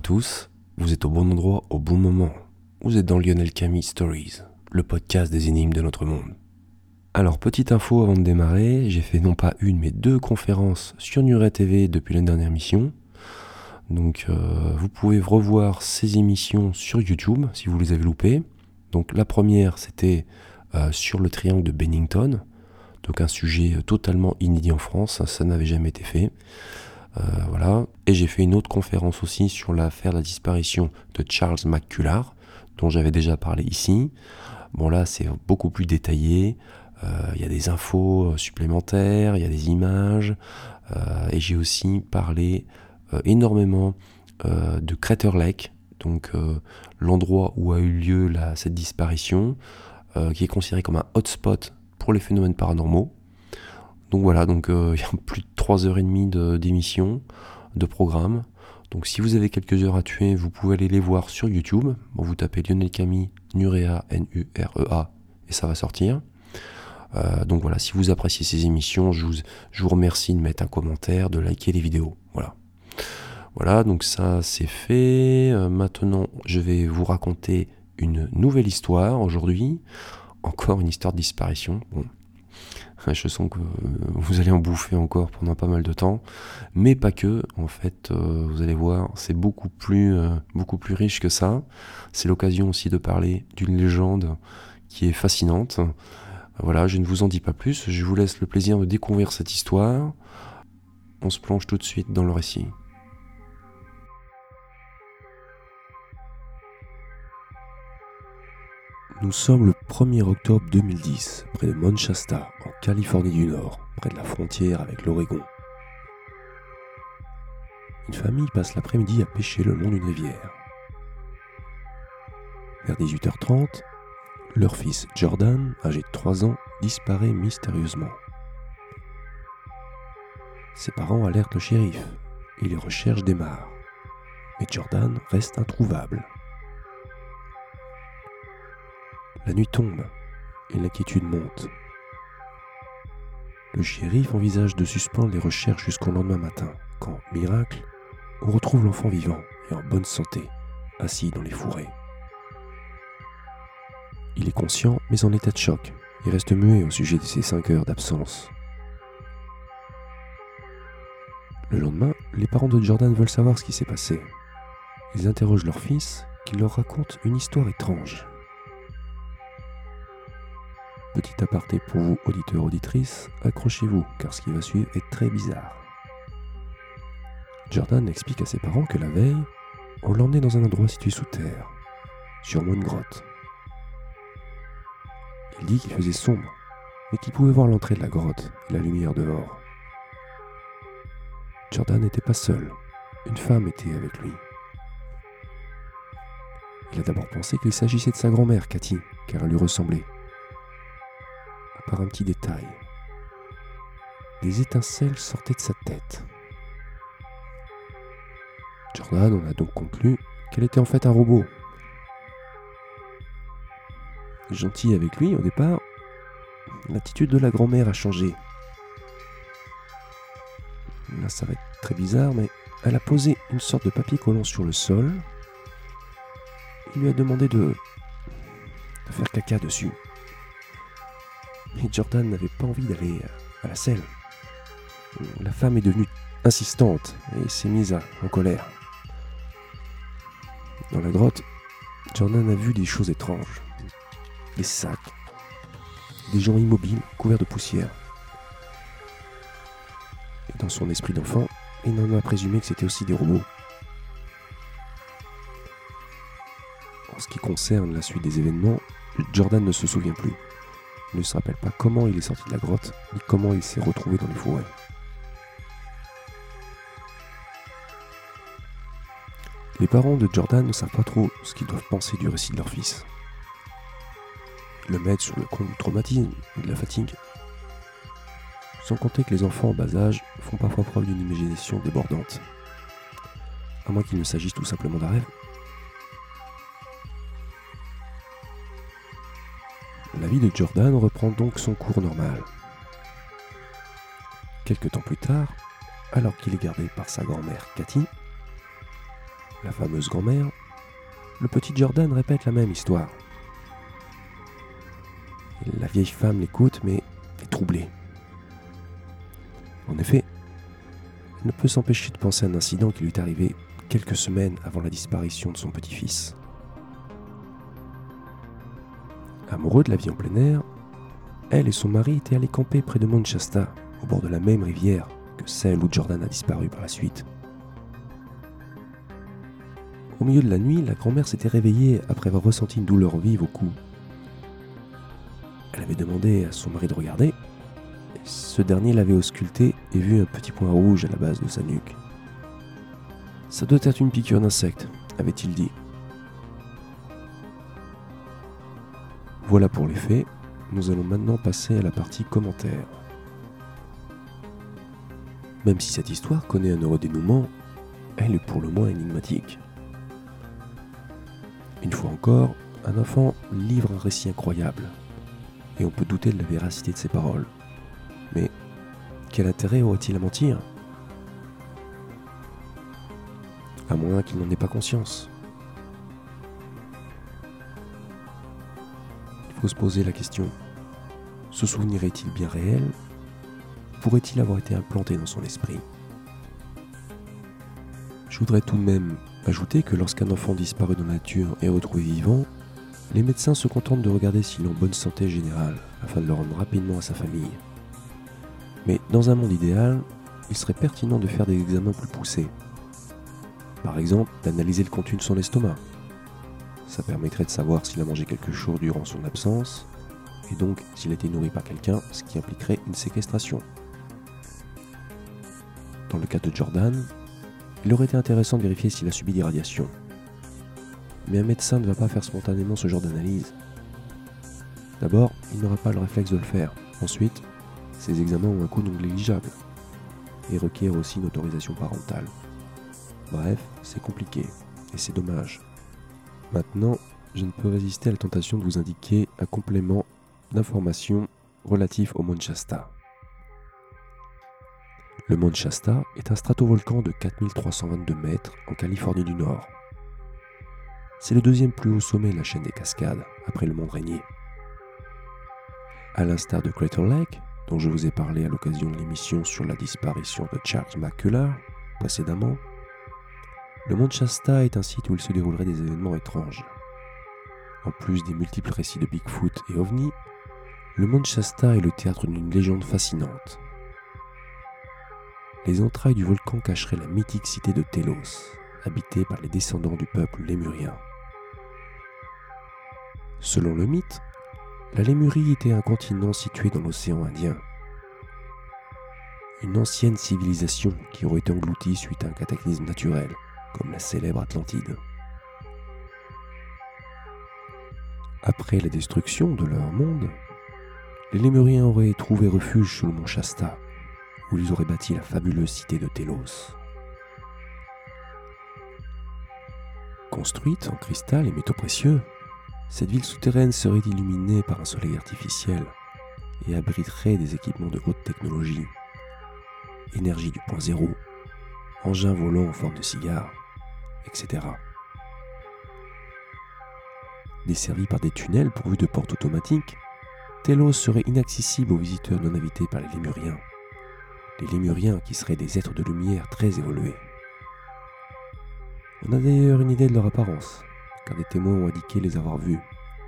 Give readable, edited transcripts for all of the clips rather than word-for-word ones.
tous, vous êtes au bon endroit au bon moment. Vous êtes dans Lionel Camille Stories, le podcast des énigmes de notre monde. Alors, petite info avant de démarrer, j'ai fait non pas une mais 2 conférences sur Nuret TV depuis la dernière mission. Donc vous pouvez revoir ces émissions sur YouTube si vous les avez loupées. Donc la première c'était sur le triangle de Bennington, donc un sujet totalement inédit en France, ça n'avait jamais été fait. Voilà. Et j'ai fait une autre conférence aussi sur l'affaire de la disparition de Charles McCullagh, dont j'avais déjà parlé ici. Bon là c'est beaucoup plus détaillé, il y a des infos supplémentaires, il y a des images, et j'ai aussi parlé énormément de Crater Lake, donc l'endroit où a eu lieu cette disparition, qui est considéré comme un hotspot pour les phénomènes paranormaux. Donc voilà, il y a plus de 3h30 d'émission, de programme. Donc si vous avez quelques heures à tuer, vous pouvez aller les voir sur YouTube. Bon, vous tapez Lionel Camille, Nurea, Nurea, et ça va sortir. Donc voilà, si vous appréciez ces émissions, je vous remercie de mettre un commentaire, de liker les vidéos. Voilà, donc ça c'est fait. Maintenant, je vais vous raconter une nouvelle histoire aujourd'hui. Encore une histoire de disparition. Bon, je sens que vous allez en bouffer encore pendant pas mal de temps, mais pas que. En fait, vous allez voir, c'est beaucoup plus riche que ça. C'est l'occasion aussi de parler d'une légende qui est fascinante. Voilà, je ne vous en dis pas plus. Je vous laisse le plaisir de découvrir cette histoire. On se plonge tout de suite dans le récit. Nous sommes le 1er octobre 2010, près de Mount Shasta, en Californie du Nord, près de la frontière avec l'Oregon. Une famille passe l'après-midi à pêcher le long d'une rivière. Vers 18h30, leur fils Jordan, âgé de 3 ans, disparaît mystérieusement. Ses parents alertent le shérif et les recherches démarrent. Mais Jordan reste introuvable. La nuit tombe et l'inquiétude monte. Le shérif envisage de suspendre les recherches jusqu'au lendemain matin, quand, miracle, on retrouve l'enfant vivant et en bonne santé, assis dans les fourrés. Il est conscient mais en état de choc et reste muet au sujet de ses 5 heures d'absence. Le lendemain, les parents de Jordan veulent savoir ce qui s'est passé. Ils interrogent leur fils qui leur raconte une histoire étrange. Petit aparté pour vous, auditeurs, auditrices, accrochez-vous, car ce qui va suivre est très bizarre. Jordan explique à ses parents que la veille, on l'emmenait dans un endroit situé sous terre, sûrement une grotte. Il dit qu'il faisait sombre, mais qu'il pouvait voir l'entrée de la grotte et la lumière dehors. Jordan n'était pas seul, une femme était avec lui. Il a d'abord pensé qu'il s'agissait de sa grand-mère, Cathy, car elle lui ressemblait. Par un petit détail. Des étincelles sortaient de sa tête. Jordan en a donc conclu qu'elle était en fait un robot. Gentil avec lui au départ, l'attitude de la grand-mère a changé. Là ça va être très bizarre, mais elle a posé une sorte de papier collant sur le sol. Il lui a demandé de faire caca dessus. Et Jordan n'avait pas envie d'aller à la selle. La femme est devenue insistante et s'est mise en colère. Dans la grotte, Jordan a vu des choses étranges. Des sacs, des gens immobiles couverts de poussière. Et dans son esprit d'enfant, il en a présumé que c'était aussi des robots. En ce qui concerne la suite des événements, Jordan ne se souvient plus. Il ne se rappelle pas comment il est sorti de la grotte, ni comment il s'est retrouvé dans les fourrés. Les parents de Jordan ne savent pas trop ce qu'ils doivent penser du récit de leur fils. Ils le mettent sur le compte du traumatisme ou de la fatigue. Sans compter que les enfants en bas âge font parfois preuve d'une imagination débordante. À moins qu'il ne s'agisse tout simplement d'un rêve. La vie de Jordan reprend donc son cours normal. Quelque temps plus tard, alors qu'il est gardé par sa grand-mère Cathy, la fameuse grand-mère, le petit Jordan répète la même histoire. Et la vieille femme l'écoute, mais est troublée. En effet, elle ne peut s'empêcher de penser à un incident qui lui est arrivé quelques semaines avant la disparition de son petit-fils. Amoureux de la vie en plein air, elle et son mari étaient allés camper près de Mount Shasta, au bord de la même rivière que celle où Jordan a disparu par la suite. Au milieu de la nuit, la grand-mère s'était réveillée après avoir ressenti une douleur vive au cou. Elle avait demandé à son mari de regarder, et ce dernier l'avait ausculté et vu un petit point rouge à la base de sa nuque. « Ça doit être une piqûre d'insecte », avait-il dit. Voilà pour les faits, nous allons maintenant passer à la partie commentaires. Même si cette histoire connaît un heureux dénouement, elle est pour le moins énigmatique. Une fois encore, un enfant livre un récit incroyable, et on peut douter de la véracité de ses paroles. Mais quel intérêt aurait-il à mentir ? À moins qu'il n'en ait pas conscience. Il faut se poser la question, ce souvenir est-il bien réel ? Pourrait-il avoir été implanté dans son esprit ? Je voudrais tout de même ajouter que lorsqu'un enfant disparaît dans la nature est retrouvé vivant, les médecins se contentent de regarder s'il est en bonne santé générale, afin de le rendre rapidement à sa famille. Mais dans un monde idéal, il serait pertinent de faire des examens plus poussés. Par exemple, d'analyser le contenu de son estomac. Ça permettrait de savoir s'il a mangé quelque chose durant son absence, et donc s'il a été nourri par quelqu'un, ce qui impliquerait une séquestration. Dans le cas de Jordan, il aurait été intéressant de vérifier s'il a subi des radiations. Mais un médecin ne va pas faire spontanément ce genre d'analyse. D'abord, il n'aura pas le réflexe de le faire. Ensuite, ces examens ont un coût non négligeable et requièrent aussi une autorisation parentale. Bref, c'est compliqué et c'est dommage. Maintenant, je ne peux résister à la tentation de vous indiquer un complément d'informations relatif au Mount Shasta. Le Mount Shasta est un stratovolcan de 4322 mètres en Californie du Nord. C'est le deuxième plus haut sommet de la chaîne des Cascades, après le mont Rainier. À l'instar de Crater Lake, dont je vous ai parlé à l'occasion de l'émission sur la disparition de Charles McCullough précédemment, le Mount Shasta est un site où il se déroulerait des événements étranges. En plus des multiples récits de Bigfoot et OVNI, le Mount Shasta est le théâtre d'une légende fascinante. Les entrailles du volcan cacheraient la mythique cité de Telos, habitée par les descendants du peuple lémurien. Selon le mythe, la Lémurie était un continent situé dans l'océan Indien. Une ancienne civilisation qui aurait été engloutie suite à un cataclysme naturel, comme la célèbre Atlantide. Après la destruction de leur monde, les Lémuriens auraient trouvé refuge sur le mont Shasta, où ils auraient bâti la fabuleuse cité de Telos. Construite en cristal et métaux précieux, cette ville souterraine serait illuminée par un soleil artificiel et abriterait des équipements de haute technologie, énergie du point zéro, engins volants en forme de cigare, etc. Desservie par des tunnels pourvus de portes automatiques, Telos serait inaccessible aux visiteurs non invités par les Lémuriens. Les Lémuriens qui seraient des êtres de lumière très évolués. On a d'ailleurs une idée de leur apparence, car des témoins ont indiqué les avoir vus.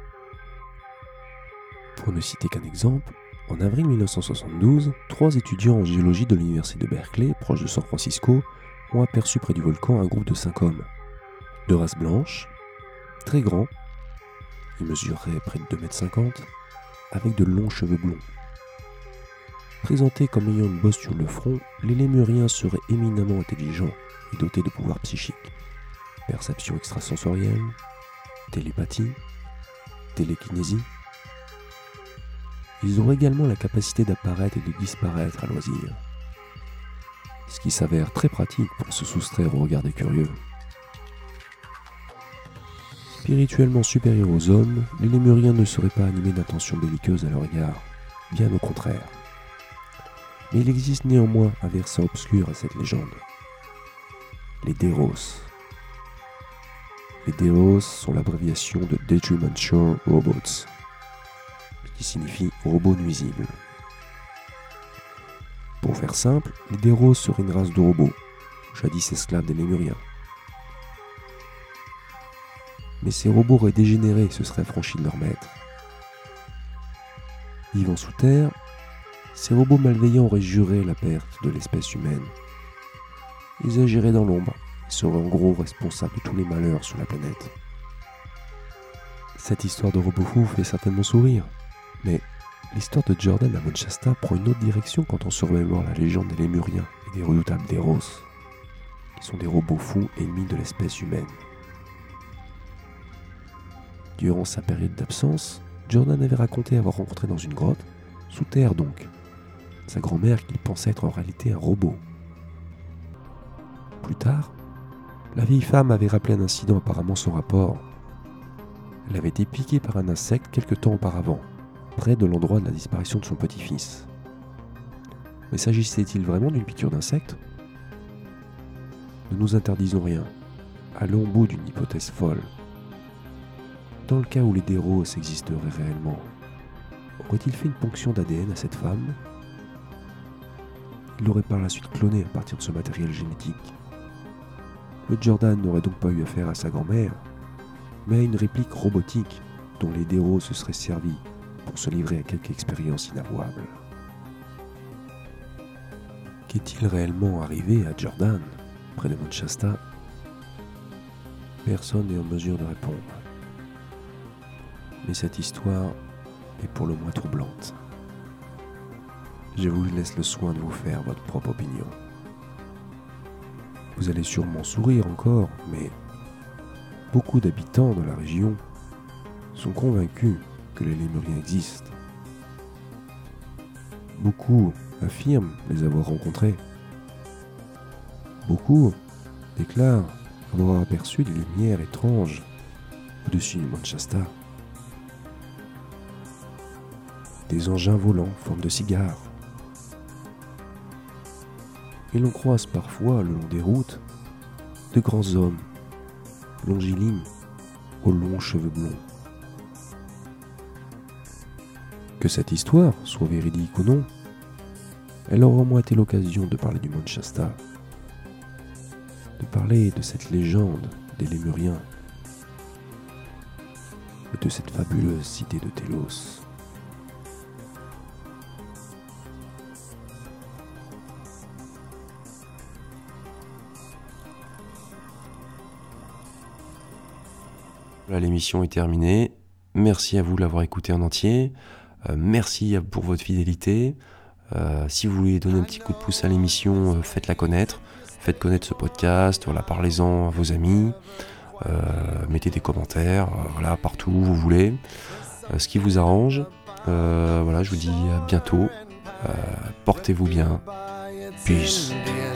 Pour ne citer qu'un exemple, en avril 1972, 3 étudiants en géologie de l'université de Berkeley, proche de San Francisco, ont aperçu près du volcan un groupe de 5 hommes, de race blanche, très grands, ils mesuraient près de 2,50 m, avec de longs cheveux blonds. Présentés comme ayant une bosse sur le front, les Lémuriens seraient éminemment intelligents et dotés de pouvoirs psychiques. Perception extrasensorielle, télépathie, télékinésie. Ils auraient également la capacité d'apparaître et de disparaître à loisir. Ce qui s'avère très pratique pour se soustraire au regard des curieux. Spirituellement supérieurs aux hommes, les Lémuriens ne seraient pas animés d'intentions belliqueuses à leur égard, bien au contraire. Mais il existe néanmoins un versant obscur à cette légende. Les Déros. Les DEROS sont l'abréviation de Detrimental Robots, qui signifie robots nuisibles. Pour faire simple, les DEROS seraient une race de robots, jadis esclaves des Lémuriens. Mais ces robots auraient dégénéré et se seraient affranchis de leur maître. Vivant sous terre, ces robots malveillants auraient juré la perte de l'espèce humaine. Ils agiraient dans l'ombre et seraient en gros responsables de tous les malheurs sur la planète. Cette histoire de robot fou fait certainement sourire, mais l'histoire de Jordan à Mount Shasta prend une autre direction quand on se remémore la légende des Lémuriens et des redoutables DEROS, qui sont des robots fous ennemis de l'espèce humaine. Durant sa période d'absence, Jordan avait raconté avoir rencontré dans une grotte, sous terre donc, sa grand-mère qu'il pensait être en réalité un robot. Plus tard, la vieille femme avait rappelé un incident apparemment sans rapport. Elle avait été piquée par un insecte quelque temps auparavant, près de l'endroit de la disparition de son petit-fils. Mais s'agissait-il vraiment d'une piqûre d'insecte ? Ne nous interdisons rien. Allons au bout d'une hypothèse folle. Dans le cas où les DEROS existeraient réellement, aurait-il fait une ponction d'ADN à cette femme ? Il l'aurait par la suite cloné à partir de ce matériel génétique. Le Jordan n'aurait donc pas eu affaire à sa grand-mère, mais à une réplique robotique dont les DEROS se seraient servis pour se livrer à quelque expérience inavouable. Qu'est-il réellement arrivé à Jordan, près de Mount Shasta ? Personne n'est en mesure de répondre. Mais cette histoire est pour le moins troublante. Je vous laisse le soin de vous faire votre propre opinion. Vous allez sûrement sourire encore, mais beaucoup d'habitants de la région sont convaincus que les Lémuriens existent. Beaucoup affirment les avoir rencontrés. Beaucoup déclarent avoir aperçu des lumières étranges au-dessus du Mount Shasta. Des engins volants en forme de cigares. Et l'on croise parfois le long des routes de grands hommes, longilignes, aux longs cheveux blonds. Que cette histoire soit véridique ou non, elle aura au moins été l'occasion de parler du Mount Shasta, de parler de cette légende des Lémuriens et de cette fabuleuse cité de Telos. Voilà, l'émission est terminée. Merci à vous de l'avoir écouté en entier. Merci pour votre fidélité. Si vous voulez donner un petit coup de pouce à l'émission, faites-la connaître. Faites connaître ce podcast. Voilà, parlez-en à vos amis. Mettez des commentaires, voilà, partout où vous voulez. Ce qui vous arrange. Voilà, je vous dis à bientôt. Portez-vous bien. Peace.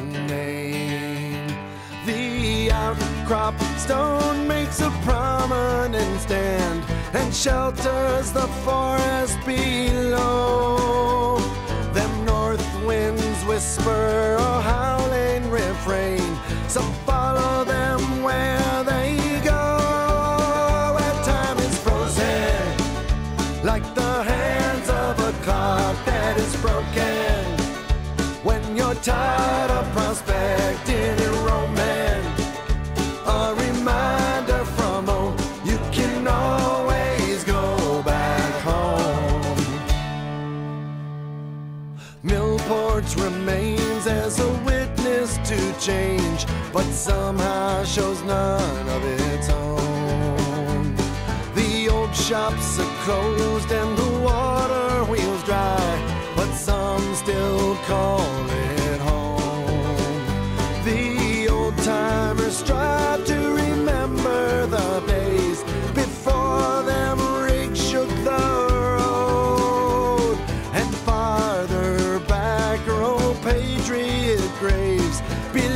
Outcrop stone makes a prominent stand and shelters the forest below. Them north winds whisper a howling refrain, so follow them where they go. Where time is frozen like the hands of a clock that is broken. When you're tired of prospecting and romance, a reminder from home, you can always go back home. Millport remains as a witness to change, but somehow shows none of its own. The old shops are closed and the water wheels dry, but some still call it home. The old timers strive to remember the days before them rigs shook the road, and farther back are old patriot graves